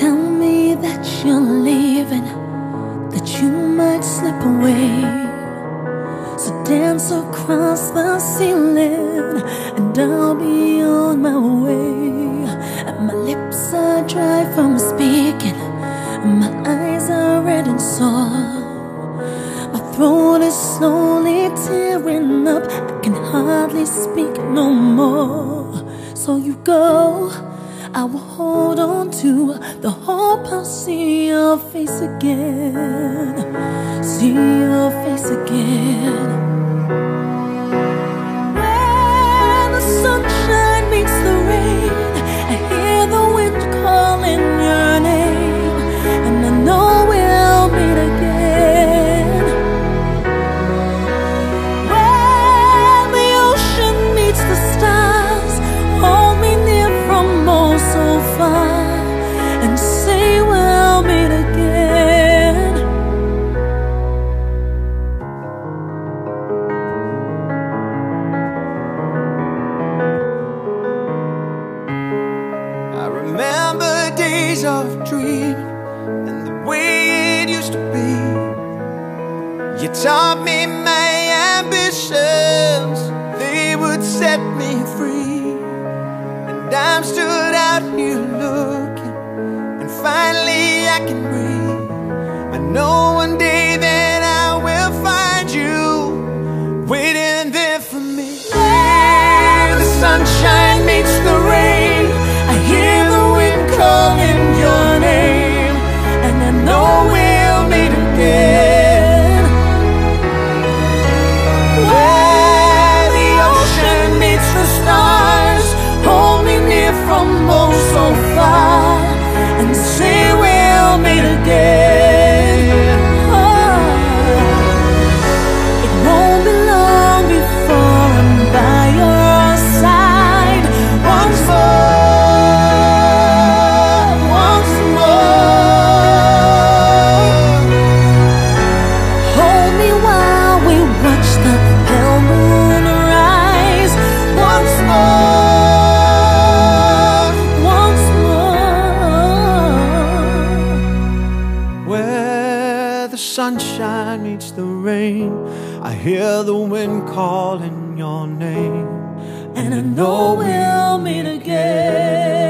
tell me that you're leaving, that you might slip away. So dance across the ceiling and I'll be on my way. And my lips are dry from speaking, and my eyes are red and sore. My throat is slowly tearing up, I can hardly speak no more. So you go, I will hold on to the hope I'll see your face again. See your face again. When the sunshine meets the rain, I hear the wind calling your name, and I know we'll meet again. When the ocean meets the stars, hold me near from oh so far, and say we'll meet again. I remember days of dreaming and the way it used to be. You taught me my ambitions, they would set me free. And I'm stood out here looking, and finally I can breathe. I know one day that I will find you waiting there for me. Where the sunshine meets the rain, I hear the wind calling your name, and I know we'll meet again. Where the ocean meets the stars, hold me near from oh so far, and say we'll meet again. Oh, it won't be long before I'm by your side once more, once more. Hold me while we watch the pale moon rise once more, once more. Where the sunshine meets the rain, I hear the wind calling your name, and I know we'll meet again.